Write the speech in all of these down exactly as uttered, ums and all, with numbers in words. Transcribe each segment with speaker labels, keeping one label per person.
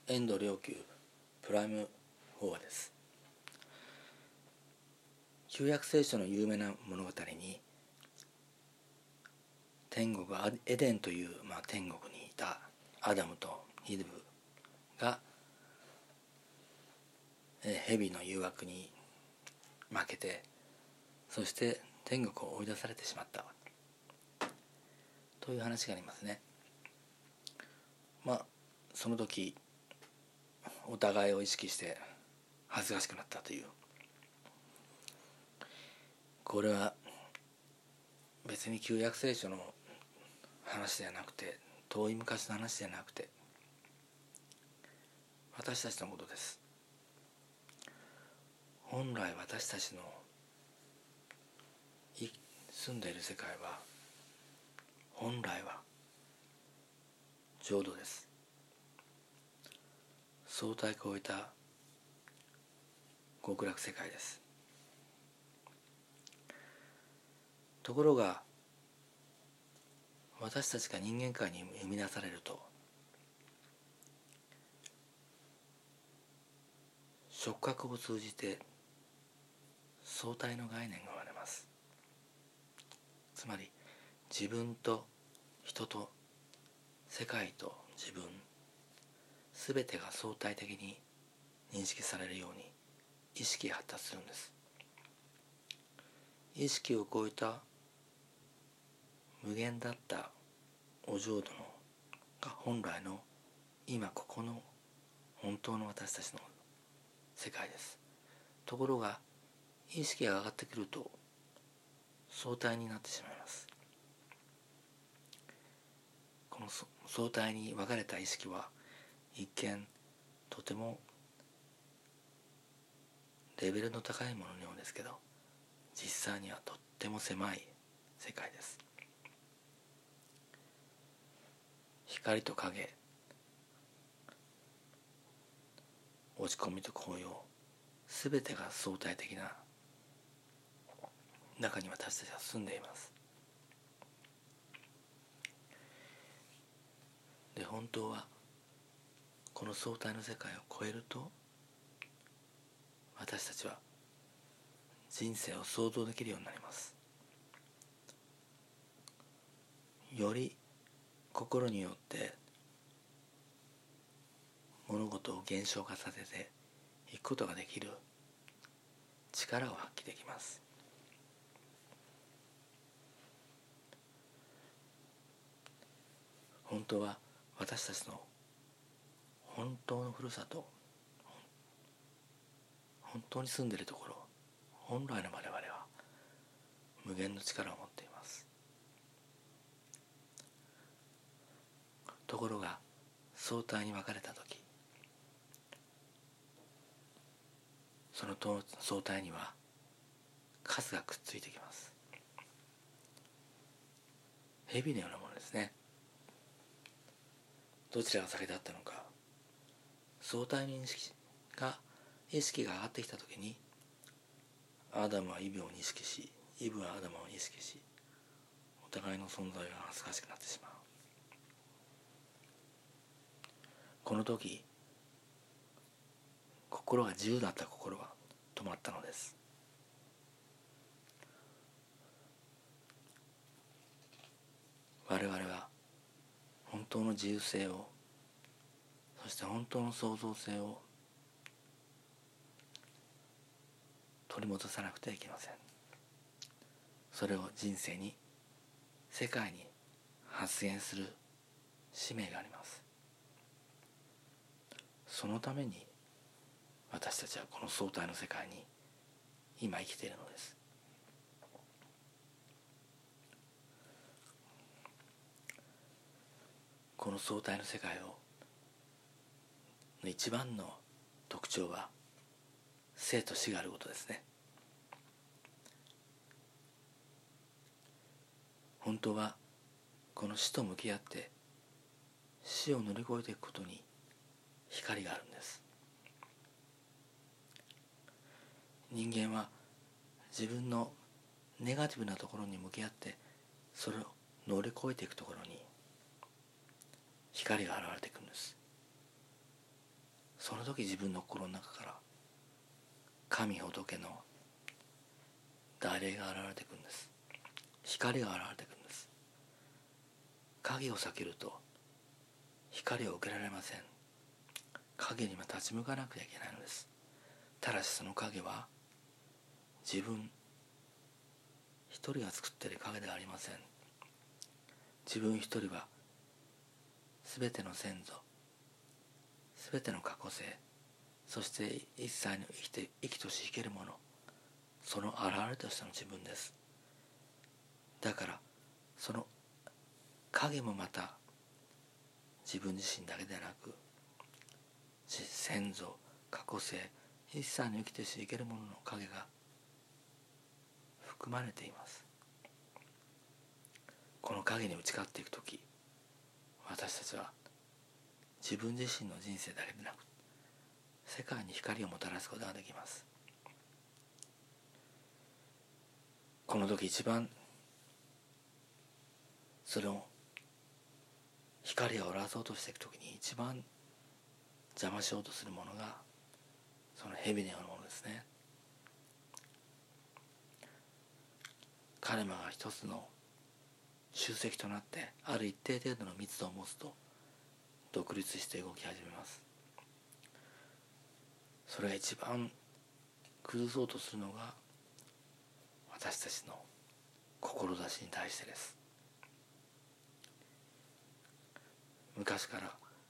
Speaker 1: 遠藤良久プライム法話です。旧約聖書の有名な物語に、天国エデンという、まあ、天国にいたアダムとイブが、え蛇の誘惑に負けて、そして天国を追い出されてしまったという話がありますね。まあその時お互いを意識して恥ずかしくなったという、これは別に旧約聖書の話ではなくて、遠い昔の話ではなくて、私たちのことです。本来私たちの住んでいる世界は、本来は浄土です。相対を超えた極楽世界です。ところが私たちが人間界に生み出されると、触覚を通じて相対の概念が生まれます。つまり自分と人と世界と自分、すべてが相対的に認識されるように意識が発達するんです。意識を超えた無限だったお浄土のが本来の今ここの本当の私たちの世界です。ところが意識が上がってくると相対になってしまいます。この相対に分かれた意識は一見とてもレベルの高いもののようですけど、実際にはとっても狭い世界です。光と影、落ち込みと高揚、すべてが相対的な中に私たちは住んでいます。で、本当はこの相対の世界を超えると、私たちは人生を想像できるようになります。より心によって物事を現象化させていくことができる力を発揮できます。本当は私たちの本当のふるさと、本当に住んでいるところ、本来の我々は無限の力を持っています。ところが相対に分かれたとき、その相対には数がくっついてきます。蛇のようなものですね。どちらが先だったのか、相対の意識が意識が上がってきたときに、アダムはイブを認識し、イブはアダムを認識し、お互いの存在が恥ずかしくなってしまう。この時、心が自由だった心は止まったのです。我々は本当の自由性を、そして本当の創造性を取り戻さなくてはいけません。それを人生に、世界に発現する使命があります。そのために私たちはこの相対の世界に今生きているのです。この相対の世界をの一番の特徴は生と死があることですね。本当はこの死と向き合って死を乗り越えていくことに光があるんです。人間は自分のネガティブなところに向き合って、それを乗り越えていくところに光が現れてくるんです。 その時自分の心の中から神仏の大霊が現れてくるんです。光が現れてくるんです。影を避けると光を受けられません。影には立ち向かなくちゃいけないのです。ただしその影は自分一人が作っている影ではありません。自分一人はすべての先祖、すべての過去性、そして一切の生きて生きとし生けるもの、その現れとしての自分です。だからその影もまた自分自身だけでなく、先祖、過去性、一切の生きてし生けるものの影が含まれています。この影に打ち勝っていくとき、私たちは自分自身の人生だけでなく世界に光をもたらすことができます。この時一番その光を表そうとしていくときに一番邪魔しようとするものがその蛇のようなものですね。彼らが一つの集積となってある一定程度の密度を持つと独立して動き始めます。それが一番崩そうとするのが私たちの志に対してです。昔から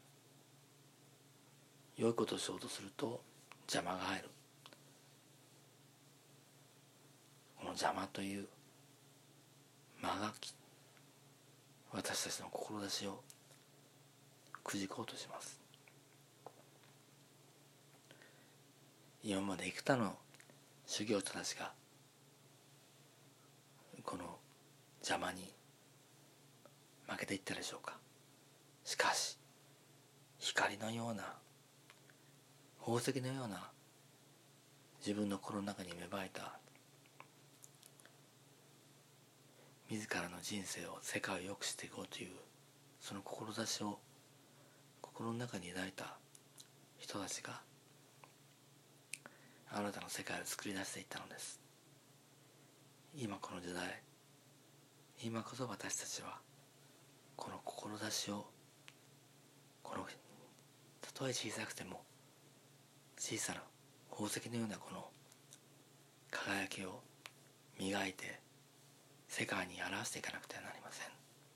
Speaker 1: 良いことをしようとすると邪魔が入る。この邪魔という間が私たちの志をくじこうとします。今まで幾多の修行者たちがこの邪魔に負けていったでしょうか。しかし光のような宝石のような自分の心の中に芽生えた自らの人生を世界を良くしていこうというその志を心の中に抱いた人たちが新たな世界を作り出していったのです。今この時代、今こそ私たちはこの志をこのたとえ小さくても小さな宝石のようなこの輝きを磨いて世界に表していかなくてはなりません。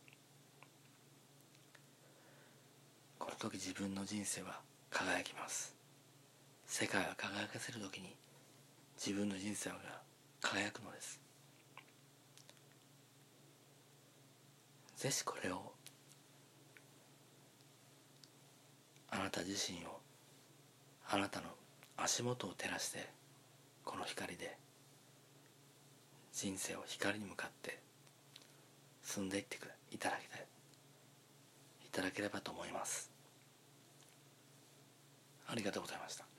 Speaker 1: この時自分の人生は輝きます。世界は輝かせる時に自分の人生が輝くのです。ぜひこれをあなた自身をあなたの足元を照らしてこの光で人生を光に向かって進んでいっていただきたいいただければと思います。ありがとうございました。